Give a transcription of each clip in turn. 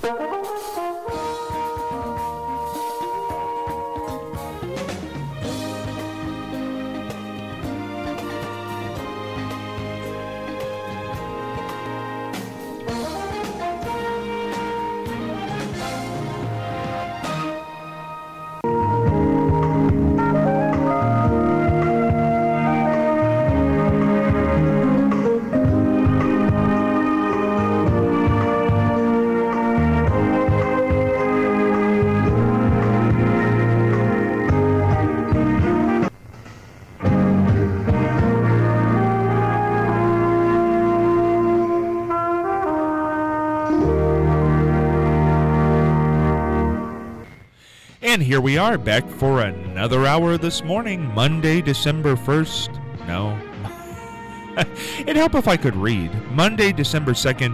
And here we are, back for another hour this morning, Monday, December 1st. No. It'd help if I could read. Monday, December 2nd,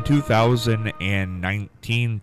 2019,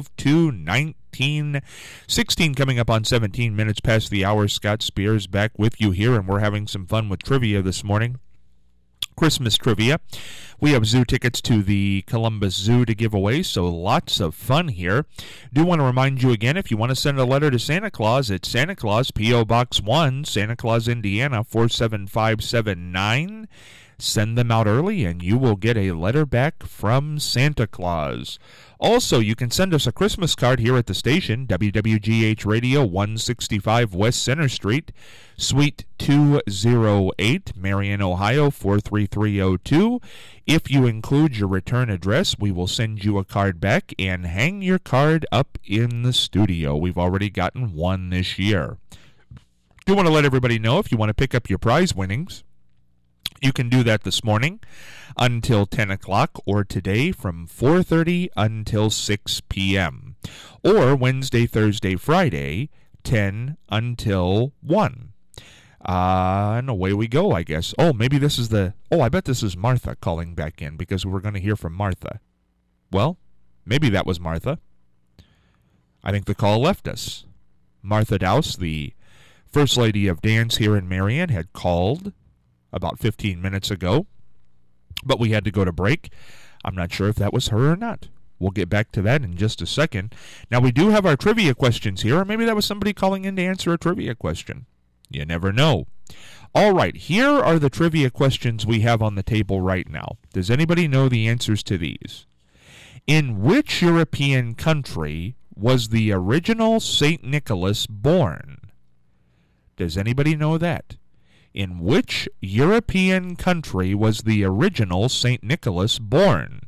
12/2/1916, coming up on 17 minutes past the hour. Scott Spears back with you here, and we're having some fun with trivia this morning. Christmas trivia. We have zoo tickets to the Columbus Zoo to give away, so lots of fun here. Do want to remind you again, if you want to send a letter to Santa Claus, it's Santa Claus, P.O. Box 1, Santa Claus, Indiana, 47579. Send them out early, and you will get a letter back from Santa Claus. Also, you can send us a Christmas card here at the station, WWGH Radio, 165 West Center Street, Suite 208, Marion, Ohio, 43302. If you include your return address, we will send you a card back and hang your card up in the studio. We've already gotten one this year. Do want to let everybody know, if you want to pick up your prize winnings, you can do that this morning until 10 o'clock, or today from 4:30 until 6 p.m. Or Wednesday, Thursday, Friday, 10 until 1. And away we go, I guess. Oh, maybe this is I bet this is Martha calling back in, because we're going to hear from Martha. Well, maybe that was Martha. I think the call left us. Martha Dowse, the First Lady of Dance here in Marion, had called about 15 minutes ago, but we had to go to break. I'm not sure if that was her or not. We'll get back to that in just a second. Now, we do have our trivia questions here, or maybe that was somebody calling in to answer a trivia question. You never know. All right, here are the trivia questions we have on the table right now. Does anybody know the answers to these? In which European country was the original St. Nicholas born? Does anybody know that? In which European country was the original St. Nicholas born?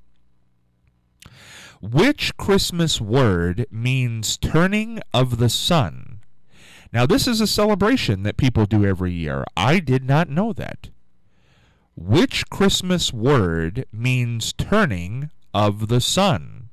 Which Christmas word means turning of the sun? Now, this is a celebration that people do every year. I did not know that. Which Christmas word means turning of the sun?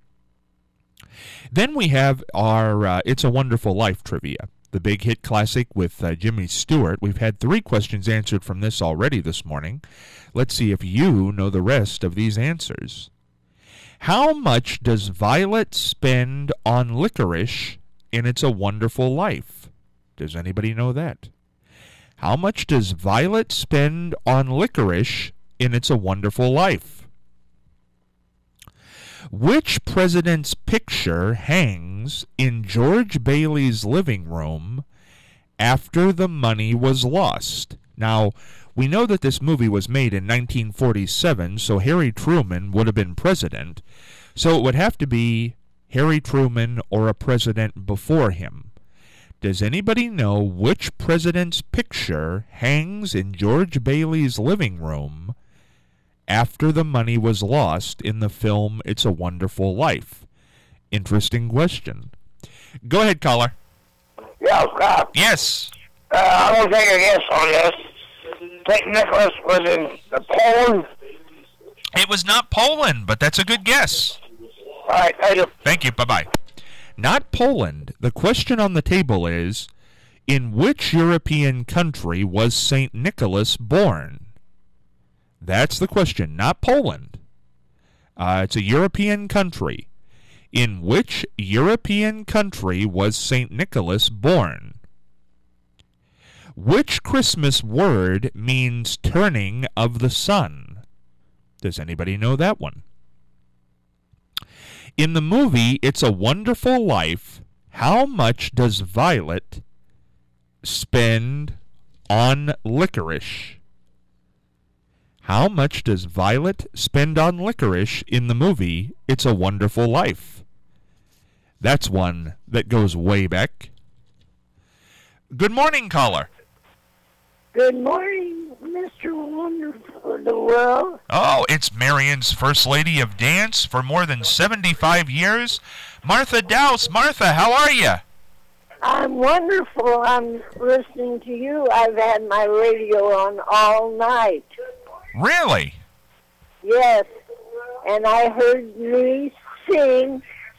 Then we have our It's a Wonderful Life trivia. The big hit classic with Jimmy Stewart. We've had 3 questions answered from this already this morning. Let's see if you know the rest of these answers. How much does Violet spend on licorice in It's a Wonderful Life? Does anybody know that? How much does Violet spend on licorice in It's a Wonderful Life? Which president's picture hangs in George Bailey's living room after the money was lost? Now, we know that this movie was made in 1947, so Harry Truman would have been president. So it would have to be Harry Truman or a president before him. Does anybody know which president's picture hangs in George Bailey's living room after the money was lost in the film It's a Wonderful Life? Interesting question. Go ahead, caller. Yeah, Scott. Yes. I'm going to take a guess on this. St. Nicholas was in Poland? It was not Poland, but that's a good guess. All right, thank you. Thank you. Bye-bye. Not Poland. The question on the table is, in which European country was St. Nicholas born? That's the question, not Poland. It's a European country. In which European country was St. Nicholas born? Which Christmas word means turning of the sun? Does anybody know that one? In the movie It's a Wonderful Life, how much does Violet spend on licorice? How much does Violet spend on licorice in the movie It's a Wonderful Life? That's one that goes way back. Good morning, caller. Good morning, Mr. Wonderful of the World. Oh, it's Marion's First Lady of Dance for more than 75 years, Martha Dowse. Martha, how are you? I'm wonderful. I'm listening to you. I've had my radio on all night. Really? Yes, and I heard me sing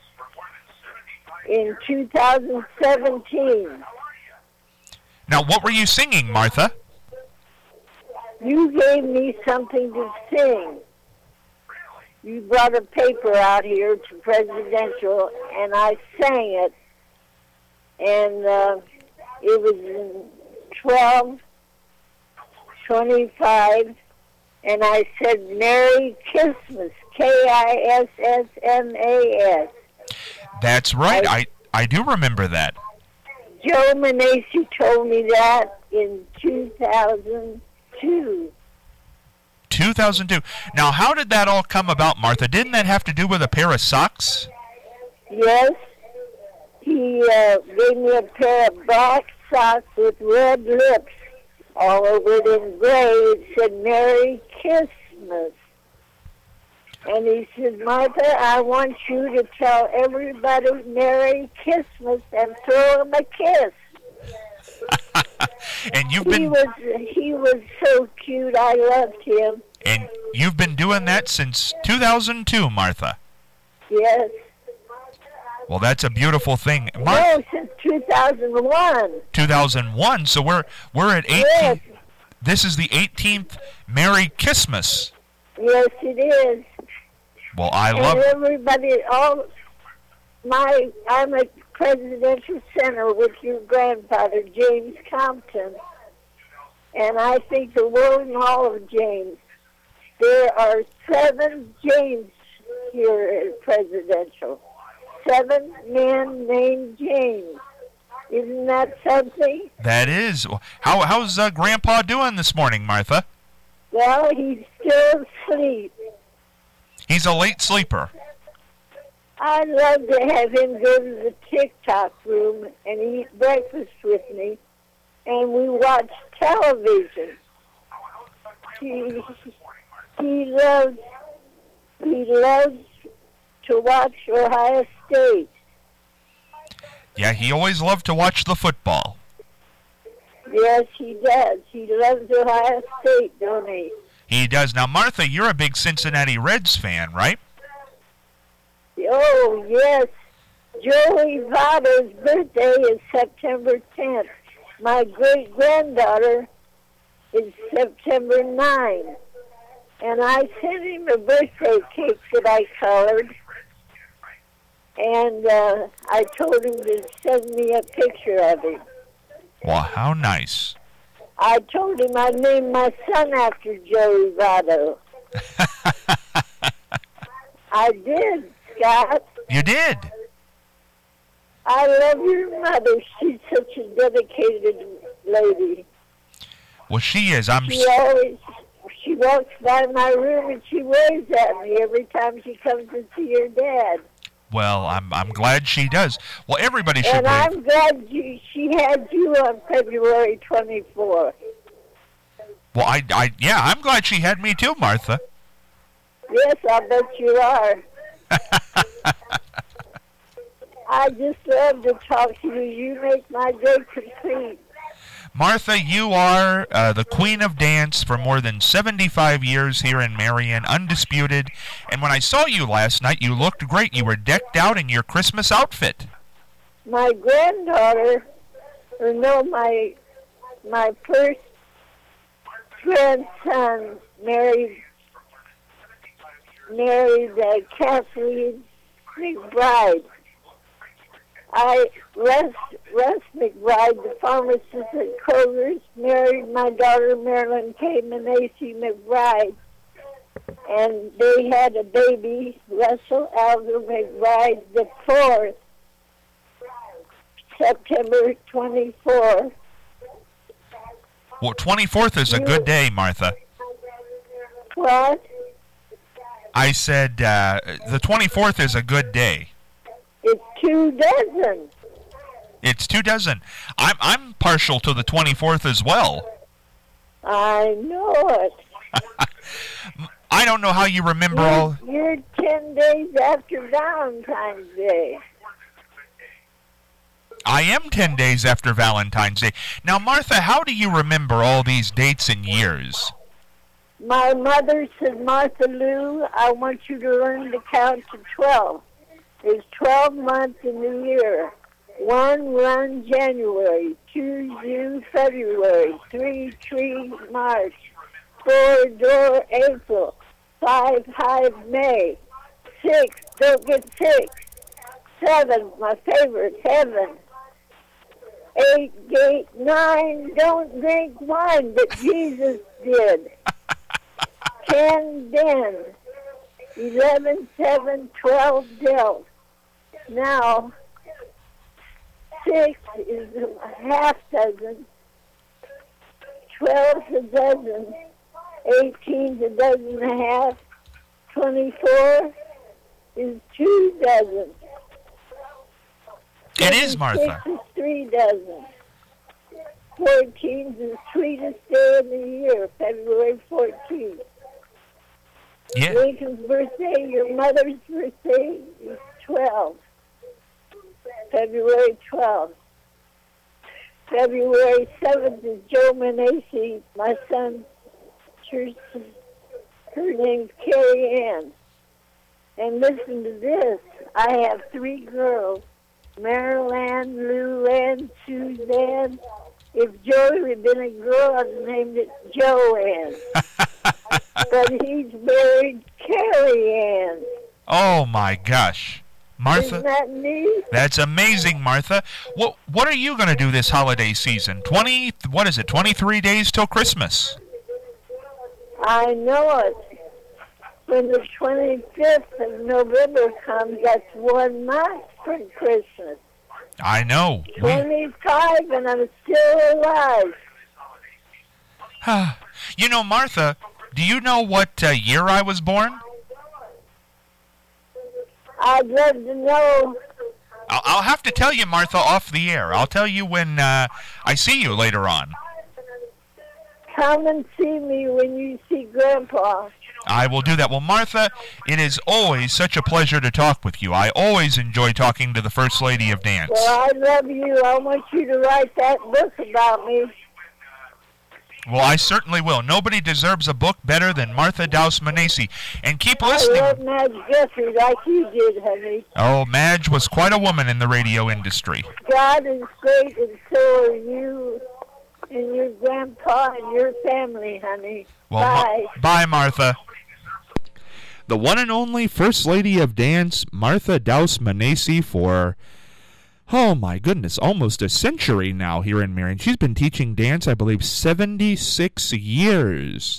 in 2017. Now, what were you singing, Martha? You gave me something to sing. You brought a paper out here to Presidential, and I sang it. And it was in 12:25, and I said, Merry Christmas, Kissmas. That's right. I do remember that. Joe Manesi told me that in 2002. 2002. Now, how did that all come about, Martha? Didn't that have to do with a pair of socks? Yes. He gave me a pair of black socks with red lips all over it in gray. It said, Merry Christmas. And he said, Martha, I want you to tell everybody Merry Christmas and throw him a kiss. And He was so cute. I loved him. And you've been doing that since 2002, Martha. Yes. Well, that's a beautiful thing. No, since 2001. 2001. So we're at 18. Yes. This is the 18th Merry Christmas. Yes, it is. Well, I And love everybody, I'm at Presidential Center with your grandfather, James Compton. And I think the World Hall of James. There are 7 James here at Presidential. 7 men named James. Isn't that something? that is. How's Grandpa doing this morning, Martha? Well, he's still asleep. He's a late sleeper. I'd love to have him go to the TikTok room and eat breakfast with me, and we watch television. He loves to watch Ohio State. Yeah, he always loved to watch the football. Yes, he does. He loves Ohio State, don't he? He does. Now, Martha, you're a big Cincinnati Reds fan, right? Oh, yes. Joey Votto's birthday is September 10th. My great-granddaughter is September 9th. And I sent him a birthday cake that I colored. And I told him to send me a picture of him. Well, how nice. I told him I'd name my son after Joey Votto. I did, Scott. You did? I love your mother. She's such a dedicated lady. Well, she is. She walks by my room and she waves at me every time she comes to see her dad. Well, I'm glad she does. Well, everybody should. And I'm glad she had you on February 24th. Well, I'm glad she had me too, Martha. Yes, I bet you are. I just love to talk to you. You make my day complete. Martha, you are the queen of dance for more than 75 years here in Marion, undisputed. And when I saw you last night, you looked great. You were decked out in your Christmas outfit. My granddaughter, my first grandson married Kathleen McBride. Russ McBride, the pharmacist at Kroger's, married my daughter Marilyn K. Manesi McBride. And they had a baby, Russell Alger McBride the 4th, September 24th. Well, 24th is a good day, Martha. What? I said the 24th is a good day. It's 2 dozen. It's 2 dozen. I'm partial to the 24th as well. I know it. I don't know how you remember all... You're 10 days after Valentine's Day. I am 10 days after Valentine's Day. Now, Martha, how do you remember all these dates and years? My mother said, Martha Lou, I want you to learn to count to 12. There's 12 months in the year. 1 run January, 2 June February, 3 tree March, 4 door April, 5 hive May, 6 don't get sick, 7 my favorite heaven, 8 gate 9 don't drink wine but Jesus did, 10 den, 11 7 12 dealt. Now 6 is a half dozen, 12 is a dozen, 18 is a dozen and a half, 24 is 2 dozen. It is, Martha. 26 is 3 dozen. 14 is the sweetest day of the year, February 14th. Yeah. Lincoln's birthday, your mother's birthday is 12. February 12th. February 7th is Joe Manesi, my son's church. Her name's Carrie Ann. And listen to this. I have 3 girls, Marilyn, Lou Ann, Suzanne. If Joey had been a girl, I'd have named it Joanne. But he's married Carrie Ann. Oh, my gosh. Martha, isn't that neat? That's amazing, Martha. What are you going to do this holiday season? 23 days till Christmas. I know it. When the 25th of November comes, that's 1 month from Christmas. I know. 25 and I'm still alive. You know, Martha, do you know what year I was born? I'd love to know. I'll have to tell you, Martha, off the air. I'll tell you when I see you later on. Come and see me when you see Grandpa. I will do that. Well, Martha, it is always such a pleasure to talk with you. I always enjoy talking to the First Lady of Dance. Well, I love you. I want you to write that book about me. Well, I certainly will. Nobody deserves a book better than Martha Dowse Manesi. And keep listening. I love Madge Guthrie like you did, honey. Oh, Madge was quite a woman in the radio industry. God is great, and so are you and your grandpa and your family, honey. Well, bye. Bye, Martha. The one and only First Lady of Dance, Martha Dowse Manesi, for... oh, my goodness, almost a century now here in Marion. She's been teaching dance, I believe, 76 years.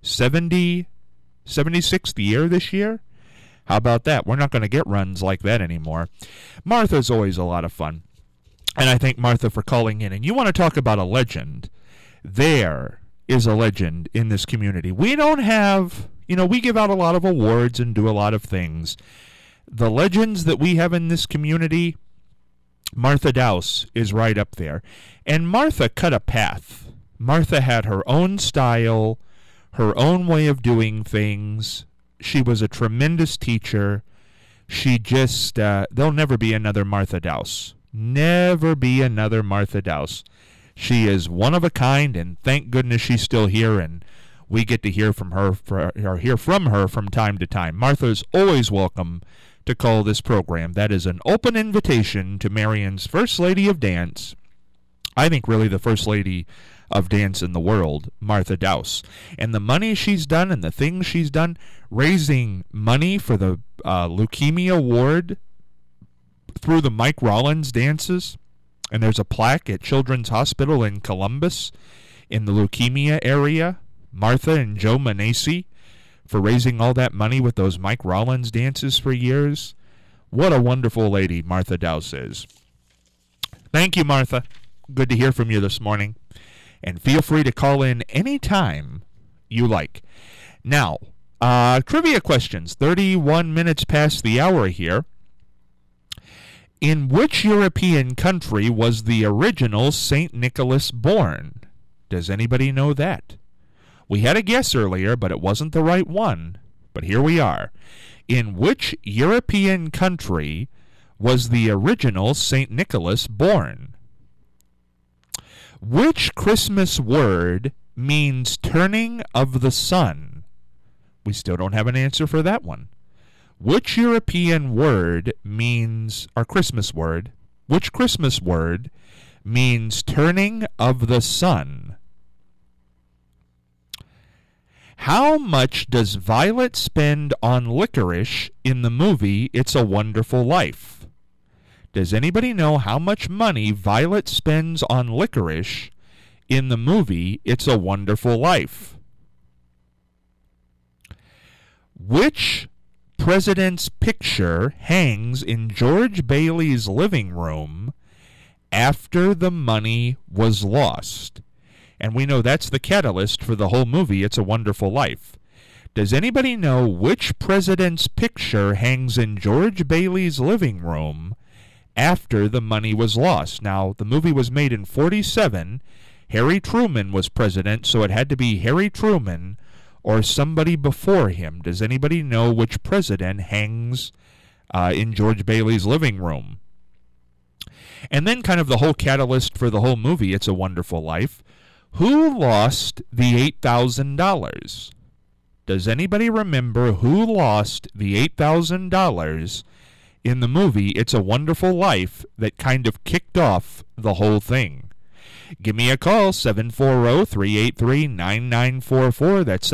76th year this year? How about that? We're not going to get runs like that anymore. Martha's always a lot of fun. And I thank Martha for calling in. And you want to talk about a legend. There is a legend in this community. We don't have, we give out a lot of awards and do a lot of things. The legends that we have in this community... Martha Dowse is right up there. And Martha cut a path. Martha had her own style, her own way of doing things. She was a tremendous teacher. She just, there'll never be another Martha Dowse. Never be another Martha Dowse. She is one of a kind, and thank goodness she's still here, and we get to hear from her from time to time. Martha's always welcome to call this program. That is an open invitation to Marion's First Lady of Dance. I think really the First Lady of Dance in the world, Martha Dowse. And the money she's done and the things she's done, raising money for the Leukemia Ward through the Mike Rollins dances. And there's a plaque at Children's Hospital in Columbus in the leukemia area. Martha and Joe Manesi for raising all that money with those Mike Rollins dances for years. What a wonderful lady Martha Dowse is. Thank you, Martha. Good to hear from you this morning. And feel free to call in anytime you like. Now, trivia questions. 31 minutes past the hour here. In which European country was the original St. Nicholas born? Does anybody know that? We had a guess earlier, but it wasn't the right one. But here we are. In which European country was the original St. Nicholas born? Which Christmas word means turning of the sun? We still don't have an answer for that one. Which European word means, or Christmas word, which Christmas word means turning of the sun? How much does Violet spend on licorice in the movie It's a Wonderful Life? Does anybody know how much money Violet spends on licorice in the movie It's a Wonderful Life? Which president's picture hangs in George Bailey's living room after the money was lost? And we know that's the catalyst for the whole movie, It's a Wonderful Life. Does anybody know which president's picture hangs in George Bailey's living room after the money was lost? Now, the movie was made in 1947. Harry Truman was president, so it had to be Harry Truman or somebody before him. Does anybody know which president hangs in George Bailey's living room? And then kind of the whole catalyst for the whole movie, It's a Wonderful Life. Who lost the $8,000? Does anybody remember who lost the $8,000 in the movie It's a Wonderful Life that kind of kicked off the whole thing? Give me a call, 740-383-9944. That's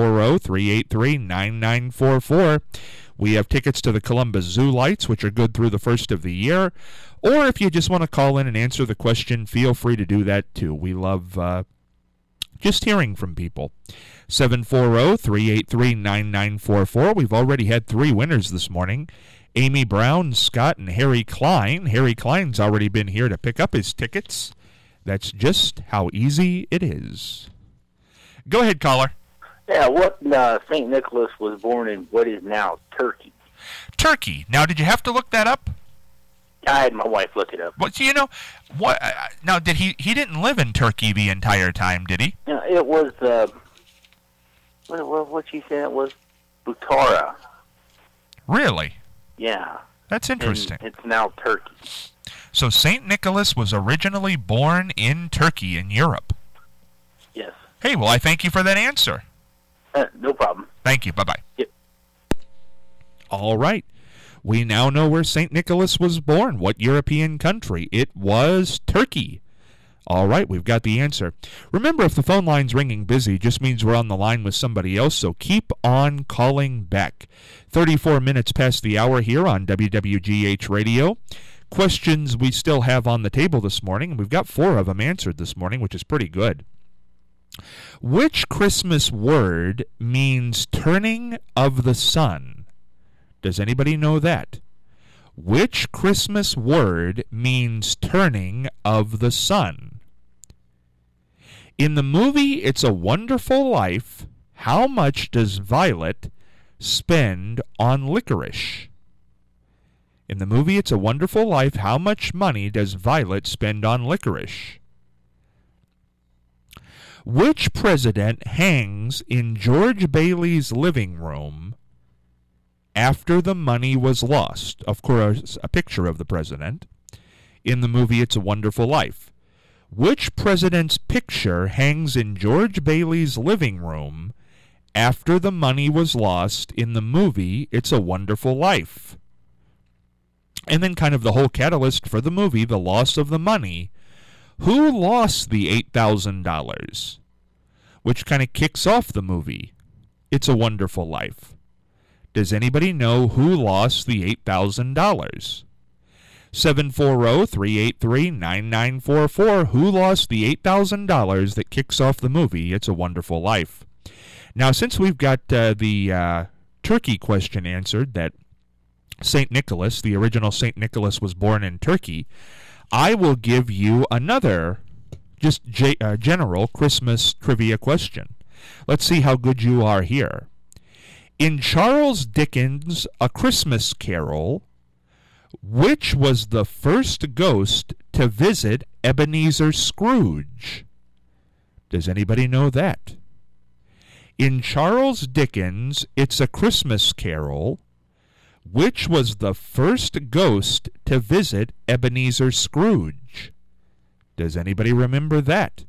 740-383-9944. We have tickets to the Columbus Zoo Lights, which are good through the first of the year. Or if you just want to call in and answer the question, feel free to do that too. We love just hearing from people. 740-383-9944. We've already had 3 winners this morning. Amy Brown, Scott, and Harry Klein. Harry Klein's already been here to pick up his tickets. That's just how easy it is. Go ahead, caller. Yeah, what St. Nicholas was born in what is now Turkey. Turkey. Now, did you have to look that up? I had my wife look it up. Well, so you know, what? Now, did he didn't live in Turkey the entire time, did he? No, it was, what she said it was? Butara. Really? Yeah. That's interesting. And it's now Turkey. So St. Nicholas was originally born in Turkey in Europe. Yes. Hey, well, I thank you for that answer. No problem. Thank you. Bye-bye. Yep. All right. We now know where St. Nicholas was born. What European country? It was Turkey. All right, we've got the answer. Remember, if the phone line's ringing busy, just means we're on the line with somebody else, so keep on calling back. 34 minutes past the hour here on WWGH Radio. Questions we still have on the table this morning, and we've got 4 of them answered this morning, which is pretty good. Which Christmas word means turning of the sun? Does anybody know that? Which Christmas word means turning of the sun? In the movie It's a Wonderful Life, how much does Violet spend on licorice? In the movie It's a Wonderful Life, how much money does Violet spend on licorice? Which president hangs in George Bailey's living room after the money was lost? Of course, a picture of the president in the movie It's a Wonderful Life. Which president's picture hangs in George Bailey's living room after the money was lost in the movie It's a Wonderful Life? And then kind of the whole catalyst for the movie, the loss of the money. Who lost the $8,000? Which kind of kicks off the movie It's a Wonderful Life. Does anybody know who lost the $8,000? 740-383-9944. Who lost the $8,000 that kicks off the movie It's a Wonderful Life? Now, since we've got the Turkey question answered, that St. Nicholas, the original St. Nicholas, was born in Turkey, I will give you another just general Christmas trivia question. Let's see how good you are here. In Charles Dickens' A Christmas Carol, which was the first ghost to visit Ebenezer Scrooge? Does anybody know that? In Charles Dickens' It's a Christmas Carol, which was the first ghost to visit Ebenezer Scrooge? Does anybody remember that?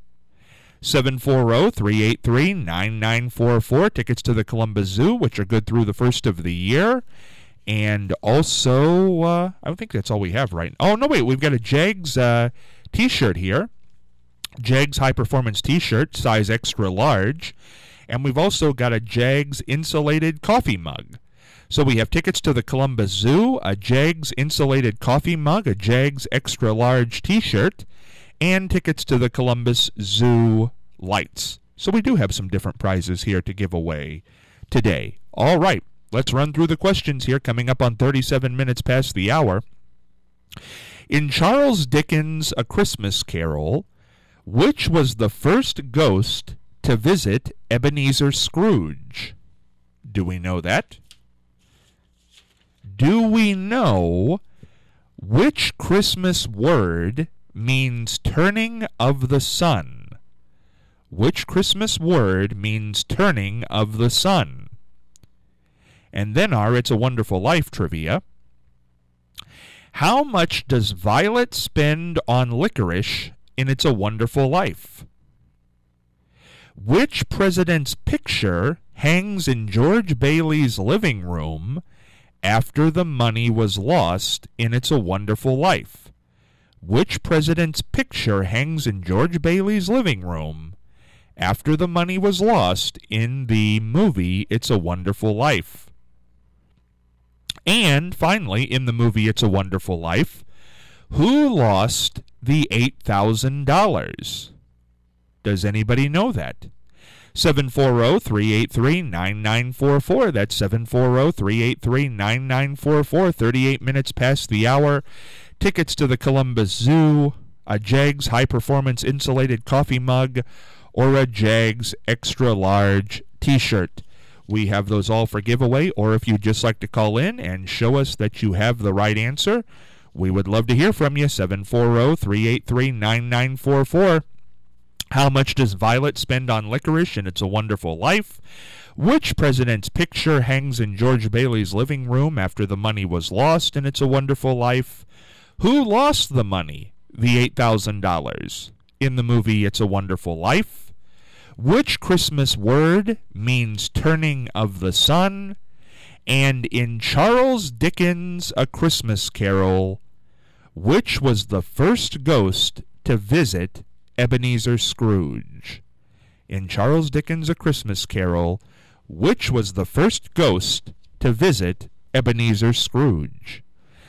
740-383-9944. Tickets to the Columbus Zoo, which are good through the first of the year. And also, I think that's all we have right now. Oh, no, wait, we've got a Jags t-shirt here. Jags High Performance t-shirt, size extra large. And we've also got a Jags insulated coffee mug. So we have tickets to the Columbus Zoo, a Jags insulated coffee mug, a Jags extra large t-shirt, and tickets to the Columbus Zoo lights. So we do have some different prizes here to give away today. All right, let's run through the questions here, coming up on 37 minutes past the hour. In Charles Dickens' A Christmas Carol, which was the first ghost to visit Ebenezer Scrooge? Do we know that? Do we know which Christmas word means turning of the sun? Which Christmas word means turning of the sun? And then our It's a Wonderful Life trivia. How much does Violet spend on licorice in It's a Wonderful Life? Which president's picture hangs in George Bailey's living room after the money was lost in It's a Wonderful Life? Which president's picture hangs in George Bailey's living room after the money was lost in the movie It's a Wonderful Life? And finally, in the movie It's a Wonderful Life, who lost the $8,000? Does anybody know that? 740-383-9944. That's 740-383-9944. 38 minutes past the hour. Tickets to the Columbus Zoo, a Jags High Performance insulated coffee mug, or a Jags extra large t-shirt. We have those all for giveaway, or if you'd just like to call in and show us that you have the right answer, we would love to hear from you. 740-383-9944. How much does Violet spend on licorice in It's a Wonderful Life? Which president's picture hangs in George Bailey's living room after the money was lost in It's a Wonderful Life? Who lost the money, the $8,000, in the movie It's a Wonderful Life? Which Christmas word means turning of the sun? And in Charles Dickens' A Christmas Carol, which was the first ghost to visit Ebenezer Scrooge? In Charles Dickens' A Christmas Carol, which was the first ghost to visit Ebenezer Scrooge?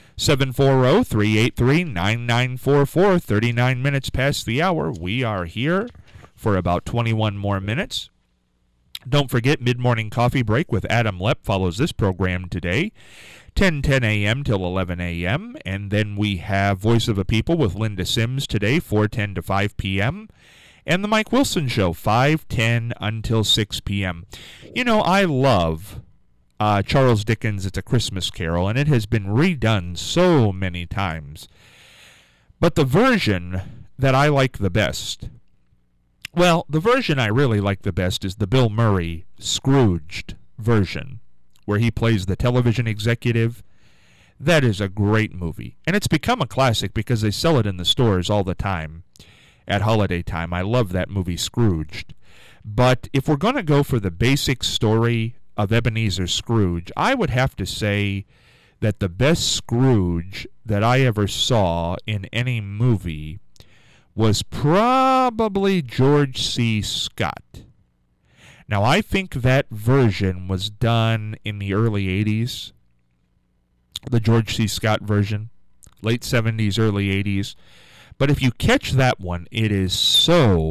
740-383-9944, 39 minutes past the hour. We are here for about 21 more minutes. Don't forget, Mid-Morning Coffee Break with Adam Lepp follows this program today, 10 a.m. till 11 a.m. And then we have Voice of the People with Linda Sims today, 4:10 to 5 p.m. And the Mike Wilson Show, 5:10 until 6 p.m. You know, I love Charles Dickens' It's a Christmas Carol, and it has been redone so many times. But the version that I like the best, well, the version I really like the best is the Bill Murray Scrooged version, where he plays the television executive. That is a great movie. And it's become a classic because they sell it in the stores all the time at holiday time. I love that movie, Scrooged. But if we're going to go for the basic story of Ebenezer Scrooge, I would have to say that the best Scrooge that I ever saw in any movie was probably George C. Scott. Now, I think that version was done in the early 80s, the George C. Scott version, late 70s, early 80s. But if you catch that one, it is so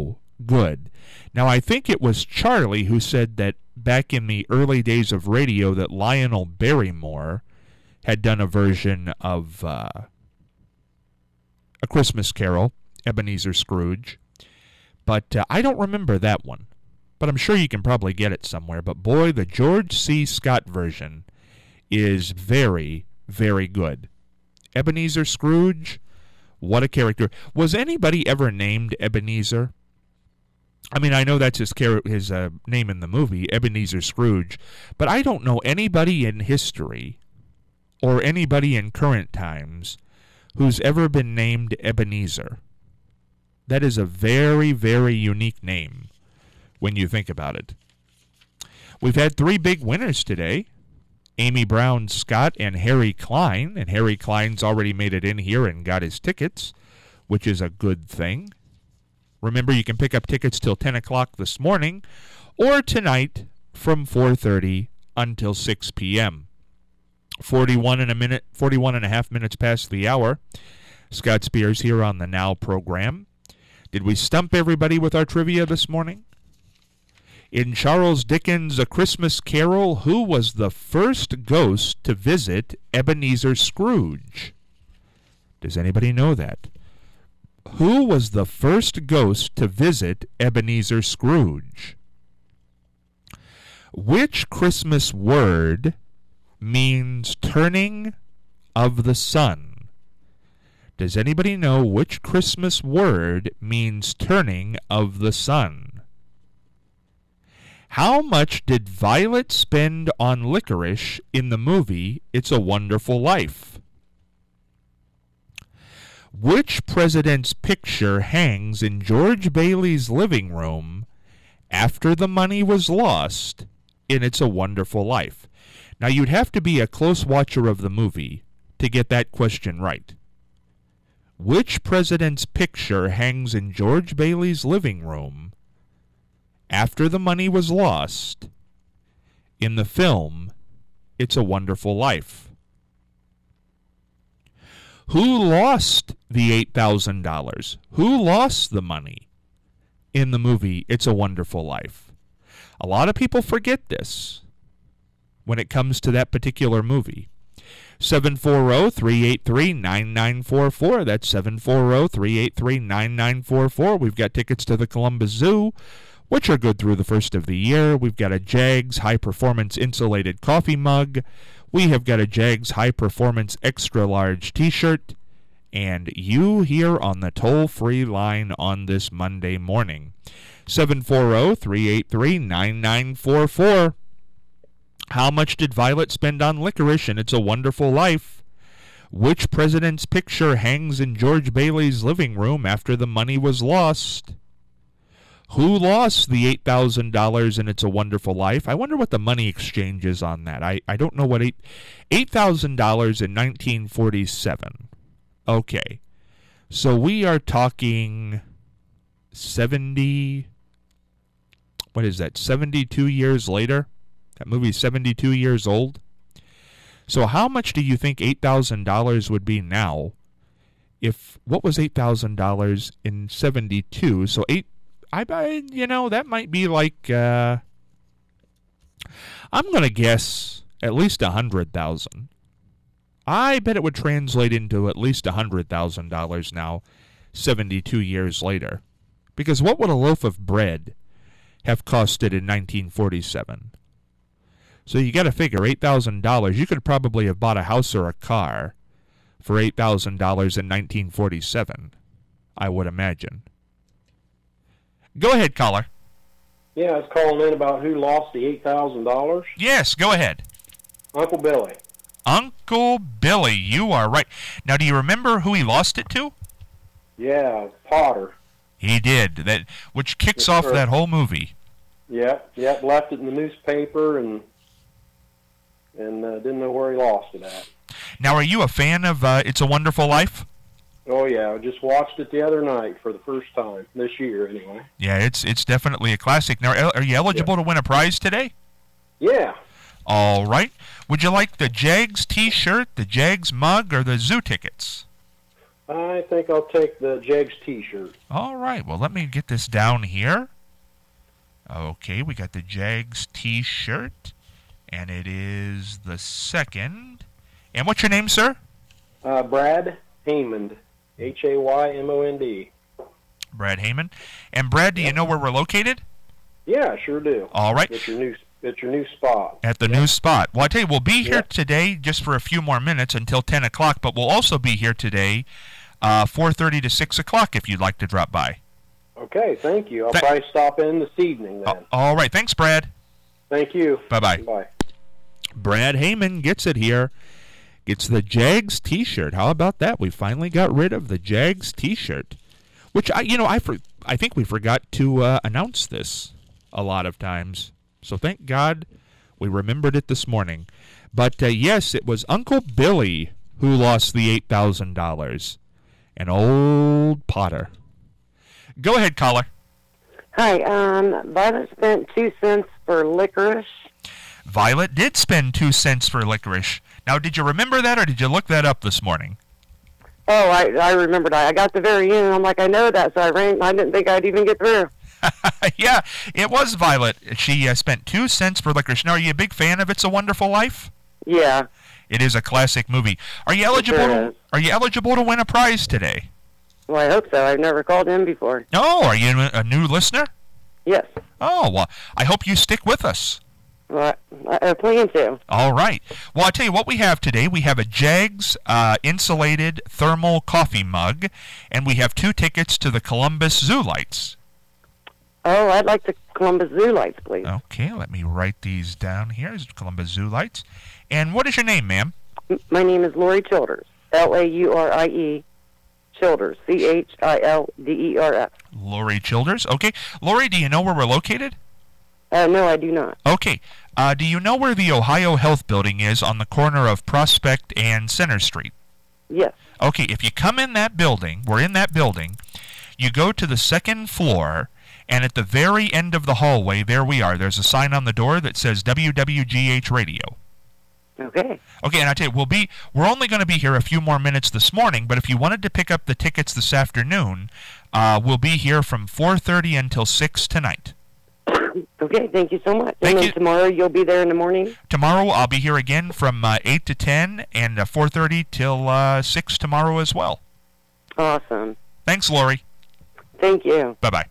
good. Now, I think it was Charlie who said that back in the early days of radio that Lionel Barrymore had done a version of A Christmas Carol, Ebenezer Scrooge. But I don't remember that one. But I'm sure you can probably get it somewhere. But boy, the George C. Scott version is very, very good. Ebenezer Scrooge, what a character. Was anybody ever named Ebenezer? I mean, I know that's his name in the movie, Ebenezer Scrooge, but I don't know anybody in history or anybody in current times who's ever been named Ebenezer. That is a very, very unique name when you think about it. We've had 3 big winners today. Amy Brown Scott and Harry Klein, and Harry Klein's already made it in here and got his tickets, which is a good thing. Remember, you can pick up tickets till 10 o'clock this morning or tonight from 4:30 until 6 p.m. 41 and a half minutes past the hour. Scott Spears here on the Now program. Did we stump everybody with our trivia this morning? In Charles Dickens' A Christmas Carol, who was the first ghost to visit Ebenezer Scrooge? Does anybody know that? Who was the first ghost to visit Ebenezer Scrooge? Which Christmas word means turning of the sun? Does anybody know which Christmas word means turning of the sun? How much did Violet spend on licorice in the movie It's a Wonderful Life? Which president's picture hangs in George Bailey's living room after the money was lost in It's a Wonderful Life? Now, you'd have to be a close watcher of the movie to get that question right. Which president's picture hangs in George Bailey's living room after the money was lost in the film It's a Wonderful Life? Who lost the $8,000? Who lost the money in the movie It's a Wonderful Life? A lot of people forget this when it comes to that particular movie. 740-383-9944. That's 740-383-9944. We've got tickets to the Columbus Zoo, which are good through the first of the year. We've got a Jags high-performance insulated coffee mug. We have got a Jags high-performance extra-large T-shirt. And you here on the toll-free line on this Monday morning. 740-383-9944. How much did Violet spend on licorice in It's a Wonderful Life? Which president's picture hangs in George Bailey's living room after the money was lost? Who lost the $8,000 in It's a Wonderful Life? I wonder what the money exchange is on that. I don't know what $8,000 in 1947. Okay. So we are talking 72 years later? That movie's 72 years old. So how much do you think $8,000 would be now? What was $8,000 in 72? So that might be like, I'm going to guess at least $100,000. I bet it would translate into at least $100,000 now, 72 years later. Because what would a loaf of bread have costed in 1947? So you got to figure $8,000. You could probably have bought a house or a car for $8,000 in 1947, I would imagine. Go ahead, caller. Yeah, I was calling in about who lost the $8,000. Yes, go ahead. Uncle Billy. Uncle Billy, you are right. Now, do you remember who he lost it to? Yeah, Potter. He did, which kicks off that whole movie. Yep, left it in the newspaper and didn't know where he lost it at. Now, are you a fan of It's a Wonderful Life? Oh, yeah. I just watched it the other night for the first time, this year anyway. Yeah, it's definitely a classic. Now, are you eligible to win a prize today? Yeah. All right. Would you like the Jags T-shirt, the Jags mug, or the zoo tickets? I think I'll take the Jags T-shirt. All right. Well, let me get this down here. Okay, we got the Jags T-shirt, and it is the second. And what's your name, sir? Brad Haymond, Haymond. Brad Haymond. And Brad, do you know where we're located? Yeah, sure do. All right. It's your new spot. At the new spot. Well, I tell you, we'll be here today just for a few more minutes until 10 o'clock, but we'll also be here today 4:30 to 6 o'clock if you'd like to drop by. Okay, thank you. I'll probably stop in this evening then. All right. Thanks, Brad. Thank you. Bye-bye. Bye. Brad Haymond gets it here. Gets the Jags T-shirt. How about that? We finally got rid of the Jags T-shirt, which I think we forgot to announce this a lot of times. So thank God we remembered it this morning. But yes, it was Uncle Billy who lost the $8,000. An old Potter. Go ahead, caller. Hi, Violet spent 2 cents for licorice. Violet did spend 2 cents for licorice. Now, did you remember that, or did you look that up this morning? Oh, I remembered. I got to the very end, and I'm like, I know that, so I rang. I didn't think I'd even get through. Yeah, it was Violet. She spent 2 cents for licorice. Now, are you a big fan of It's a Wonderful Life? Yeah. It is a classic movie. Are you eligible? Are you eligible to win a prize today? Well, I hope so. I've never called in before. Oh, are you a new listener? Yes. Oh, well, I hope you stick with us. Well, I plan to. All right. Well, I'll tell you what we have today. We have a Jags insulated thermal coffee mug, and we have 2 tickets to the Columbus Zoo Lights. Oh, I'd like the Columbus Zoo Lights, please. Okay, let me write these down here. Here's Columbus Zoo Lights. And what is your name, ma'am? My name is Lori Childers. Laurie Childers. Childers. Lori Childers. Okay. Lori, do you know where we're located? No, I do not. Okay. Do you know where the Ohio Health Building is on the corner of Prospect and Center Street? Yes. Okay, if you come in that building, we're in that building, you go to the 2nd floor, and at the very end of the hallway, there we are. There's a sign on the door that says WWGH Radio. Okay. Okay, and I tell you, we're only going to be here a few more minutes this morning, but if you wanted to pick up the tickets this afternoon, we'll be here from 4:30 until 6 tonight. Okay, thank you so much. Thank and then you. Tomorrow you'll be there in the morning? Tomorrow I'll be here again from 8 to 10 and 4:30 till 6 tomorrow as well. Awesome. Thanks, Lori. Thank you. Bye-bye.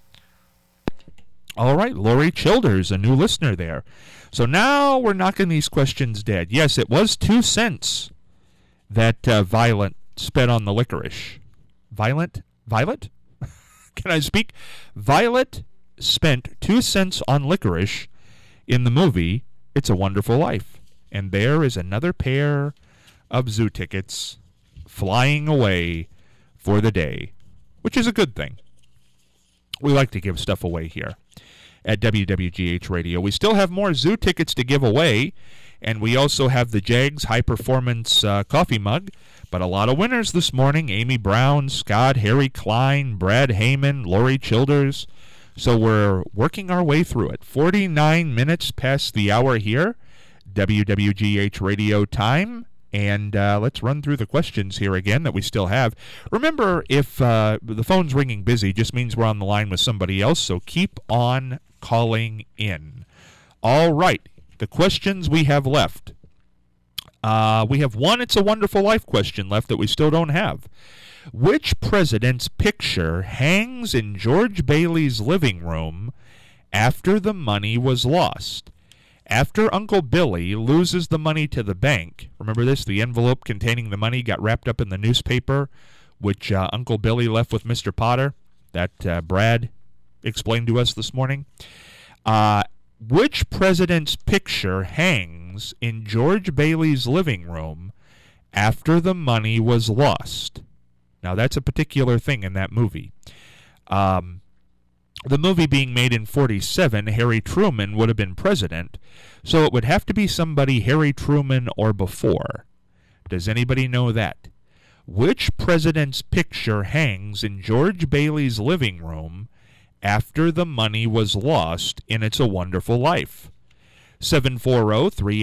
All right, Lori Childers, a new listener there. So now we're knocking these questions dead. Yes, it was 2 cents that Violet spent on the licorice. Violet? Can I speak? Violet spent 2 cents on licorice in the movie It's a Wonderful Life. And there is another pair of zoo tickets flying away for the day, which is a good thing. We like to give stuff away here at WWGH Radio. We still have more zoo tickets to give away, and we also have the Jags High Performance coffee mug, but a lot of winners this morning: Amy Brown, Scott, Harry Klein, Brad Haymond, Lori Childers. So we're working our way through it. 49 minutes past the hour here, WWGH Radio time. And let's run through the questions here again that we still have. Remember, if the phone's ringing busy, just means we're on the line with somebody else, so keep on calling in. All right, the questions we have left. We have one It's a Wonderful Life question left that we still don't have. Which president's picture hangs in George Bailey's living room after the money was lost? After Uncle Billy loses the money to the bank, remember this, the envelope containing the money got wrapped up in the newspaper, which Uncle Billy left with Mr. Potter, that Brad explained to us this morning. Which president's picture hangs in George Bailey's living room after the money was lost? Now, that's a particular thing in that movie. The movie being made in 1947, Harry Truman would have been president, so it would have to be somebody Harry Truman or before. Does anybody know that? Which president's picture hangs in George Bailey's living room after the money was lost in It's a Wonderful Life?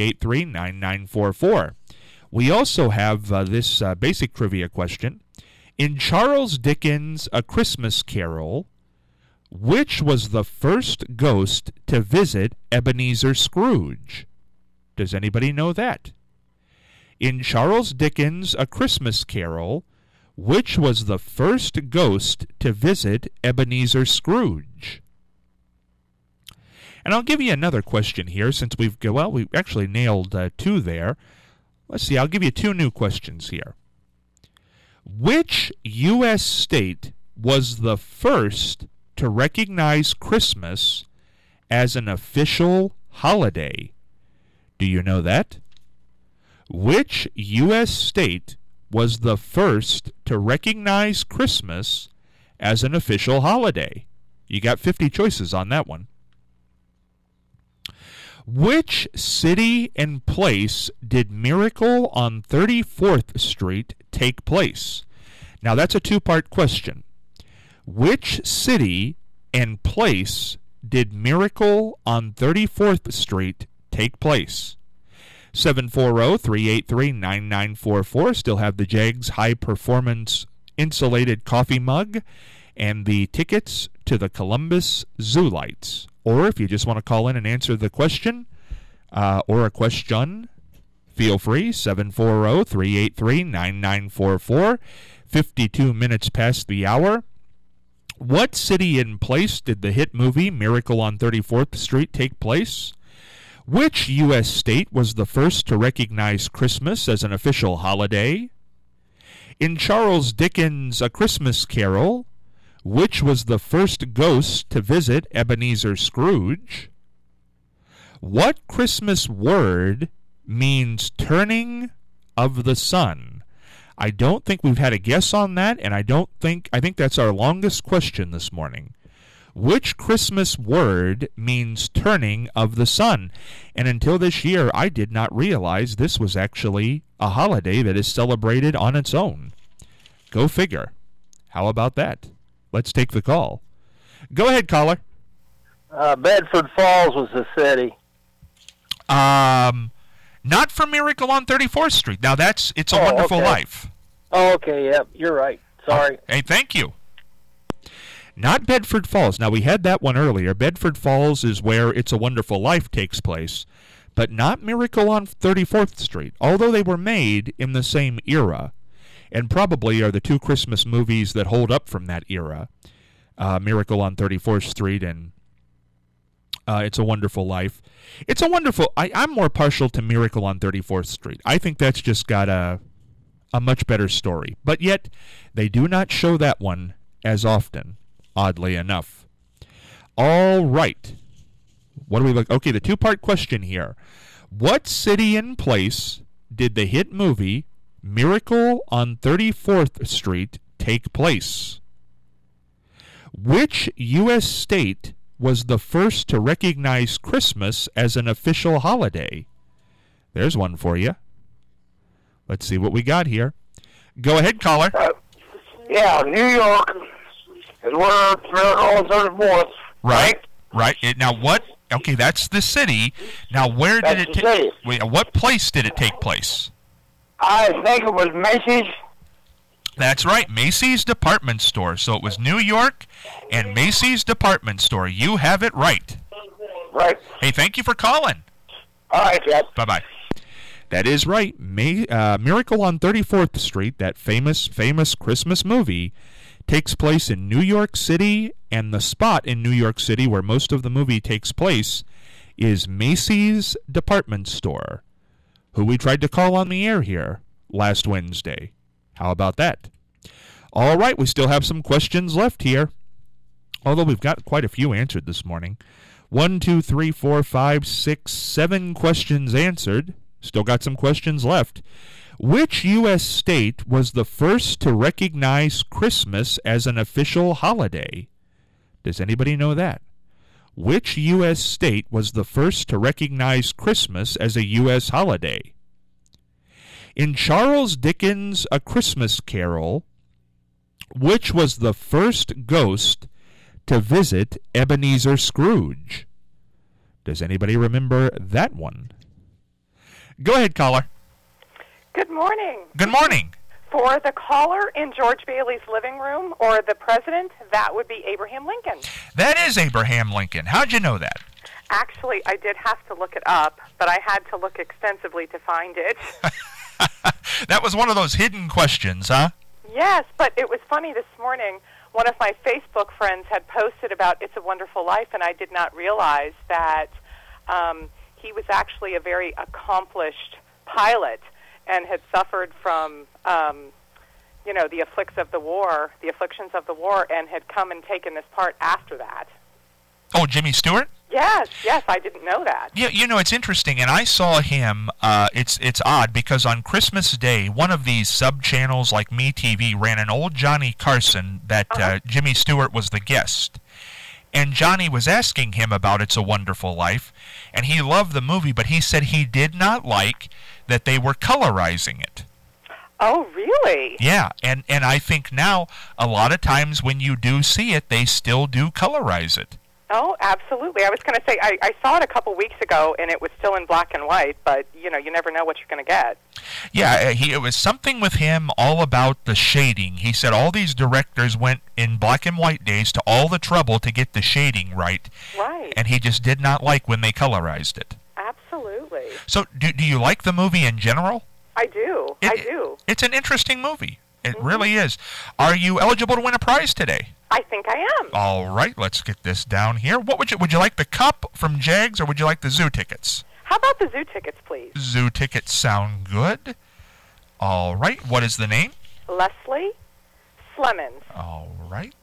740-383-9944. We also have this basic trivia question. In Charles Dickens' A Christmas Carol, which was the first ghost to visit Ebenezer Scrooge? Does anybody know that? In Charles Dickens' A Christmas Carol, which was the first ghost to visit Ebenezer Scrooge? And I'll give you another question here since we actually nailed 2 there. Let's see, I'll give you 2 new questions here. Which U.S. state was the first to recognize Christmas as an official holiday? Do you know that? Which U.S. state was the first to recognize Christmas as an official holiday? You got 50 choices on that one. Which city and place did Miracle on 34th Street take place? Now that's a 2-part question. Which city and place did Miracle on 34th Street take place? 740-383-9944. Still have the Jags High Performance Insulated Coffee Mug and the tickets to the Columbus Zoo Lights. Or if you just want to call in and answer the question or a question, feel free, 740-383-9944. 52 minutes past the hour. What city and place did the hit movie Miracle on 34th Street take place? Which U.S. state was the first to recognize Christmas as an official holiday? In Charles Dickens' A Christmas Carol, which was the first ghost to visit Ebenezer Scrooge? What Christmas word means turning of the sun? I don't think we've had a guess on that, and I think that's our longest question this morning. Which Christmas word means turning of the sun? And until this year, I did not realize this was actually a holiday that is celebrated on its own. Go figure. How about that? Let's take the call. Go ahead, caller. Bedford Falls was the city. Not for Miracle on 34th Street. Now It's a Wonderful Life. Oh, okay, yep, you're right. Sorry. Hey, thank you. Not Bedford Falls. Now, we had that one earlier. Bedford Falls is where It's a Wonderful Life takes place, but not Miracle on 34th Street, although they were made in the same era, and probably are the 2 Christmas movies that hold up from that era, Miracle on 34th Street and It's a Wonderful Life. I'm more partial to Miracle on 34th Street. I think that's just got a much better story. But yet, they do not show that one as often, oddly enough. All right. What do we look? Okay, the 2-part question here. What city and place did the hit movie Miracle on 34th Street take place? Which U.S. state was the first to recognize Christmas as an official holiday? There's one for you. Let's see what we got here. Go ahead, caller. New York is where Miracle on 34th. Right. Now what? Okay, that's the city. Now where did it take? What place did it take place? I think it was Macy's. That's right, Macy's Department Store. So it was New York and Macy's Department Store. You have it right. Right. Hey, thank you for calling. All right, Jeff. Bye-bye. That is right. Miracle on 34th Street, that famous Christmas movie, takes place in New York City, and the spot in New York City where most of the movie takes place is Macy's Department Store, who we tried to call on the air here last Wednesday. How about that? All right, we still have some questions left here, although we've got quite a few answered this morning. 1, 2, 3, 4, 5, 6, 7 questions answered. Still got some questions left. Which U.S. state was the first to recognize Christmas as an official holiday? Does anybody know that? Which U.S. state was the first to recognize Christmas as a U.S. holiday? In Charles Dickens' A Christmas Carol, which was the first ghost to visit Ebenezer Scrooge? Does anybody remember that one? Go ahead, caller. Good morning. Good morning. For the caller in George Bailey's living room or the president, that would be Abraham Lincoln. That is Abraham Lincoln. How'd you know that? Actually, I did have to look it up, but I had to look extensively to find it. That was one of those hidden questions, huh? Yes, but it was funny this morning. One of my Facebook friends had posted about It's a Wonderful Life, and I did not realize that he was actually a very accomplished pilot and had suffered from, the afflictions of the war, and had come and taken this part after that. Oh, Jimmy Stewart? Yes, I didn't know that. Yeah, it's interesting, and I saw him, it's odd, because on Christmas Day, one of these sub-channels like MeTV ran an old Johnny Carson that Jimmy Stewart was the guest. And Johnny was asking him about It's a Wonderful Life, and he loved the movie, but he said he did not like that they were colorizing it. Oh, really? Yeah, and I think now, a lot of times when you do see it, they still do colorize it. Oh, absolutely. I was going to say, I saw it a couple weeks ago, and it was still in black and white, but, you never know what you're going to get. Yeah, it was something with him all about the shading. He said all these directors went in black and white days to all the trouble to get the shading right. Right. And he just did not like when they colorized it. Absolutely. So, do you like the movie in general? I do. I do. It's an interesting movie. It really is. Are you eligible to win a prize today? I think I am. All right, let's get this down here. What would you like, the cup from Jags, or would you like the zoo tickets? How about the zoo tickets, please? Zoo tickets sound good. All right, what is the name? Leslie Slemons. All right.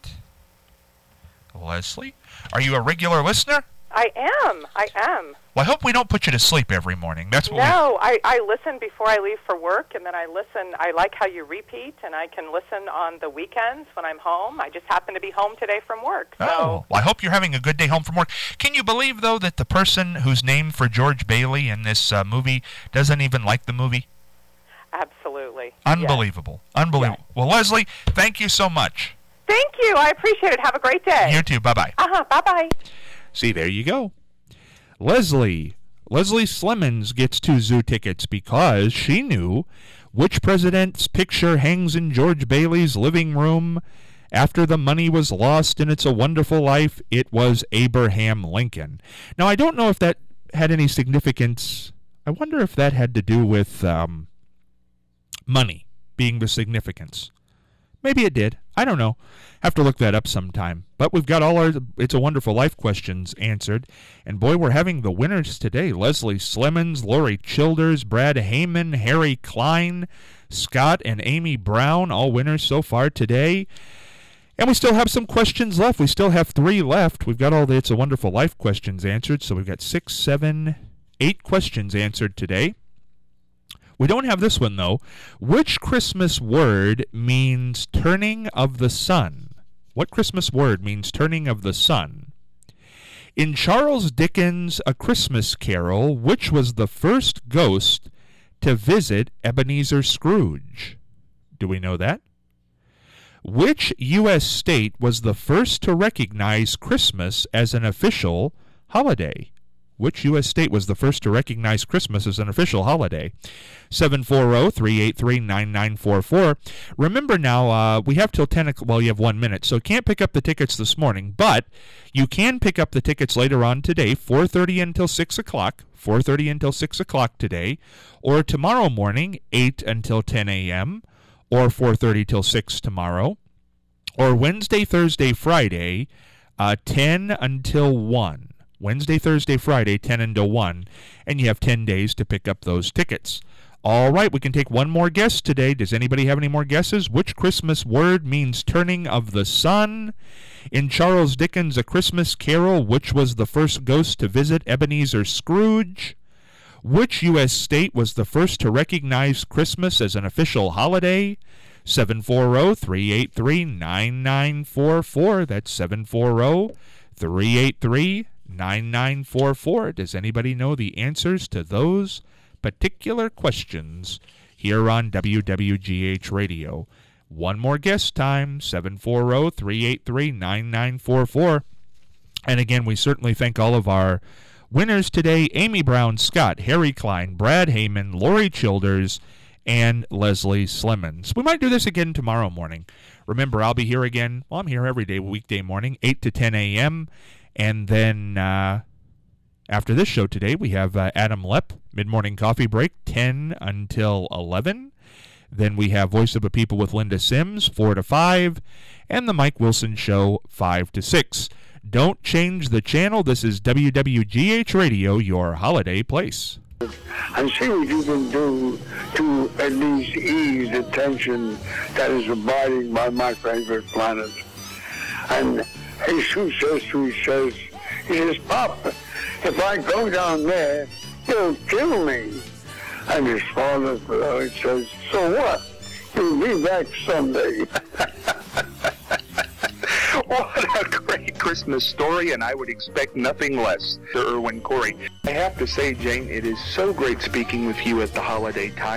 Leslie, are you a regular listener? I am. Well, I hope we don't put you to sleep every morning. That's what I listen before I leave for work, and then I listen. I like how you repeat, and I can listen on the weekends when I'm home. I just happen to be home today from work. So. Oh, well, I hope you're having a good day home from work. Can you believe, though, that the person who's named for George Bailey in this movie doesn't even like the movie? Absolutely. Unbelievable. Yes. Unbelievable. Yes. Well, Leslie, thank you so much. Thank you. I appreciate it. Have a great day. You too. Bye-bye. Bye-bye. See, there you go. Leslie Slemons gets 2 zoo tickets because she knew which president's picture hangs in George Bailey's living room after the money was lost in It's a Wonderful Life. It was Abraham Lincoln. Now, I don't know if that had any significance. I wonder if that had to do with money being the significance. Maybe it did. I don't know. Have to look that up sometime. But we've got all our It's a Wonderful Life questions answered. And boy, we're having the winners today. Leslie Slemons, Lori Childers, Brad Heyman, Harry Klein, Scott and Amy Brown, all winners so far today. And we still have some questions left. We still have 3 left. We've got all the It's a Wonderful Life questions answered. So we've got 6, 7, 8 questions answered today. We don't have this one, though. Which Christmas word means turning of the sun? What Christmas word means turning of the sun? In Charles Dickens' A Christmas Carol, which was the first ghost to visit Ebenezer Scrooge? Do we know that? Which U.S. state was the first to recognize Christmas as an official holiday? Which U.S. state was the first to recognize Christmas as an official holiday? 740-383-9944. Remember now, we have till 10 o'clock. Well, you have 1 minute, so can't pick up the tickets this morning, but you can pick up the tickets later on today, 4:30 until 6 o'clock, 4:30 until 6 o'clock today, or tomorrow morning, 8 until 10 a.m., or 4:30 till 6 tomorrow, or Wednesday, Thursday, Friday, 10 until 1. Wednesday, Thursday, Friday, 10 until 1, and you have 10 days to pick up those tickets. All right, we can take one more guess today. Does anybody have any more guesses? Which Christmas word means turning of the sun? In Charles Dickens' A Christmas Carol, which was the first ghost to visit Ebenezer Scrooge? Which U.S. state was the first to recognize Christmas as an official holiday? 740-383-9944. That's 740-383-9944. Does anybody know the answers to those particular questions here on WWGH Radio? One more guess time, 740-383-9944. And again, we certainly thank all of our winners today: Amy Brown, Scott, Harry Klein, Brad Heyman, Lori Childers, and Leslie Slimmons. We might do this again tomorrow morning. Remember, I'll be here again. Well, I'm here every day, weekday morning, 8 to 10 a.m. And then after this show today, we have Adam Lepp, Mid-Morning Coffee Break, 10 until 11. Then we have Voice of the People with Linda Sims, 4 to 5. And the Mike Wilson Show, 5 to 6. Don't change the channel. This is WWGH Radio, your holiday place. And see what you can do to at least ease the tension that is abiding by my favorite planet. And Jesus says to his he says, Pop, if I go down there, you'll kill me. And his father says, so what? You'll be back someday. What a great Christmas story, and I would expect nothing less. Sir Irwin Corey. I have to say, Jane, it is so great speaking with you at the holiday time.